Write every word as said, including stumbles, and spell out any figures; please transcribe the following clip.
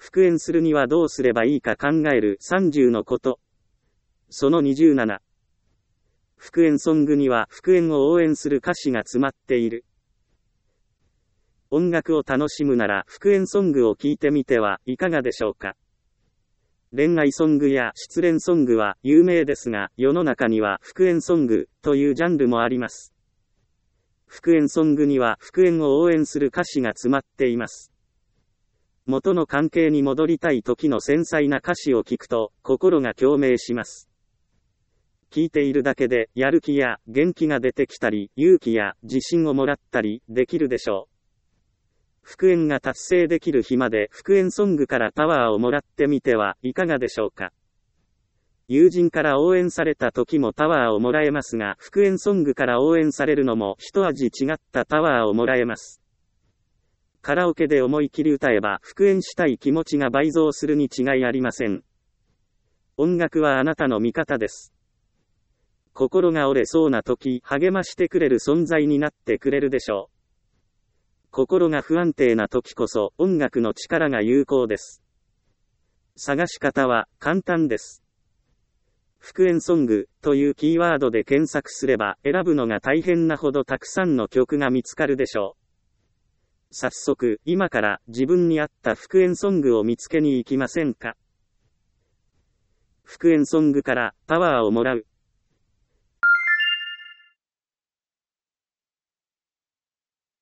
復縁するにはどうすればいいか考えるさんじゅうのこと。そのにじゅうなな。復縁ソングには復縁を応援する歌詞が詰まっている。音楽を楽しむなら復縁ソングを聴いてみてはいかがでしょうか。恋愛ソングや失恋ソングは有名ですが、世の中には復縁ソングというジャンルもあります。復縁ソングには復縁を応援する歌詞が詰まっています。元の関係に戻りたい時の繊細な歌詞を聞くと心が共鳴します。聞いているだけでやる気や元気が出てきたり、勇気や自信をもらったりできるでしょう。復縁が達成できる日まで復縁ソングからパワーをもらってみてはいかがでしょうか。友人から応援された時もパワーをもらえますが、復縁ソングから応援されるのも一味違ったパワーをもらえます。カラオケで思い切り歌えば復縁したい気持ちが倍増するに違いありません。音楽はあなたの味方です。心が折れそうな時、励ましてくれる存在になってくれるでしょう。心が不安定な時こそ音楽の力が有効です。探し方は簡単です。復縁ソングというキーワードで検索すれば選ぶのが大変なほどたくさんの曲が見つかるでしょう。早速今から自分に合った復縁ソングを見つけに行きませんか。復縁ソングからパワーをもらう。